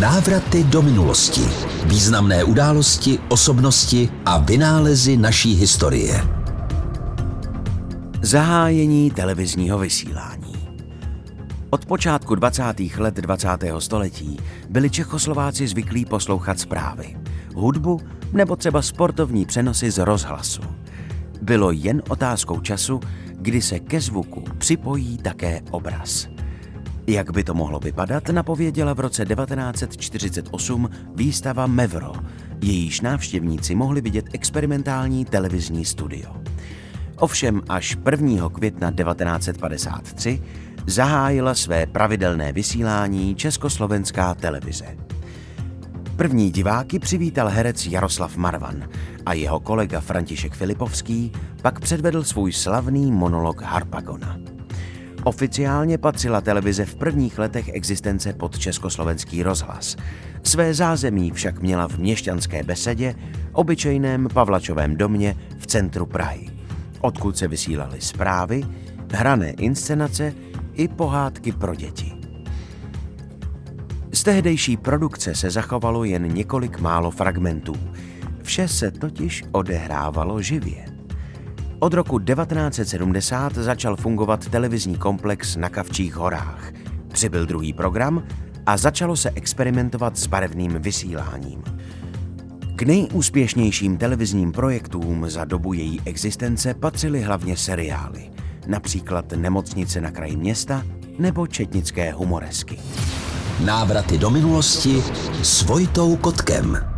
Návraty do minulosti. Významné události, osobnosti a vynálezy naší historie. Zahájení televizního vysílání. Od počátku 20. let 20. století byli Čechoslováci zvyklí poslouchat zprávy, hudbu nebo třeba sportovní přenosy z rozhlasu. Bylo jen otázkou času, kdy se ke zvuku připojí také obraz. Jak by to mohlo vypadat, napověděla v roce 1948 výstava Mevro, jejíž návštěvníci mohli vidět experimentální televizní studio. Ovšem až 1. května 1953 zahájila své pravidelné vysílání Československá televize. První diváky přivítal herec Jaroslav Marvan a jeho kolega František Filipovský pak předvedl svůj slavný monolog Harpagona. Oficiálně patřila televize v prvních letech existence pod Československý rozhlas. Své zázemí však měla v měšťanské besedě, obyčejném Pavlačovém domě v centru Prahy, odkud se vysílaly zprávy, hrané inscenace i pohádky pro děti. Z tehdejší produkce se zachovalo jen několik málo fragmentů. Vše se totiž odehrávalo živě. Od roku 1970 začal fungovat televizní komplex na Kavčích horách. Přibyl druhý program a začalo se experimentovat s barevným vysíláním. K nejúspěšnějším televizním projektům za dobu její existence patřily hlavně seriály, například Nemocnice na kraji města nebo Četnické humoresky. Návraty do minulosti s Vojtou Kotkem.